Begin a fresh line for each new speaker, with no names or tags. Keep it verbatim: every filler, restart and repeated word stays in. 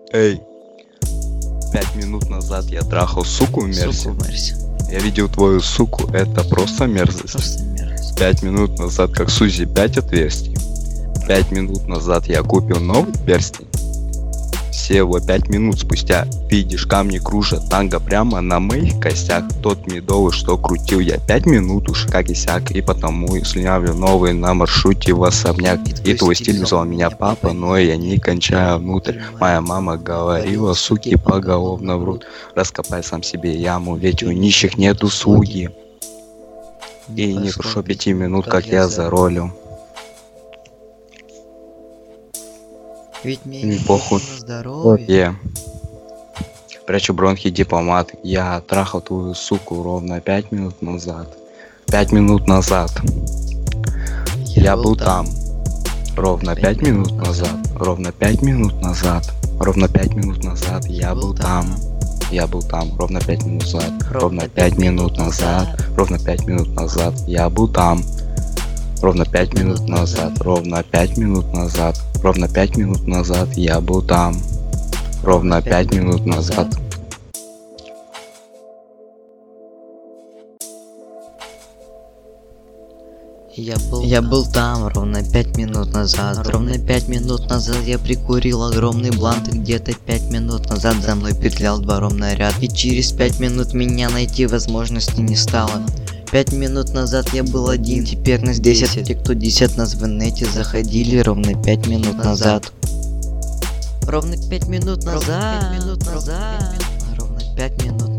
Эй, пять минут назад я трахал суку в Мерсе.
Суку в Мерсе.
Я видел твою суку, это просто мерзость.
Просто мерзость.
Пять минут назад, как Сузи, пять отверстий. Пять минут назад я купил новый перстень. Всего пять минут спустя видишь, камни кружат танго прямо на моих костях. Тот медовый, что крутил я пять минут уж как и сяк. И потому слюнявлю новый на маршруте в особняк. И твой стиль взял меня папа, но я не кончаю внутрь. Моя мама говорила, суки поголовно врут. Раскопай сам себе яму, ведь у нищих нет услуги. И не прошло пяти минут, как я за ролью.
Ведь мне
Не
не
похуй.
на здоровье.
Yeah. Прячу бронхи, дипломат. Я трахал твою суку ровно пять минут назад. Пять минут назад. Я был там. Ровно пять минут назад. Ровно пять минут назад. Ровно пять минут назад. Я был там. Я был там. Ровно пять минут назад. Ровно пять минут назад. Ровно пять минут назад. Я был там. Ровно пять минут назад. Ровно пять минут назад. Ровно пять минут назад я был там. Ровно пять минут назад.
Я был, я был там ровно пять минут назад. Ровно пять минут назад я прикурил огромный блант. И где-то пять минут назад за мной петлял двором наряд. И через пять минут меня найти возможности не стало. Пять минут назад я был один, теперь нас десять. Те, кто десять нас в инете заходили ровно пять минут назад. Ровно пять минут назад. Ровно пять минут назад. Ровно пять минут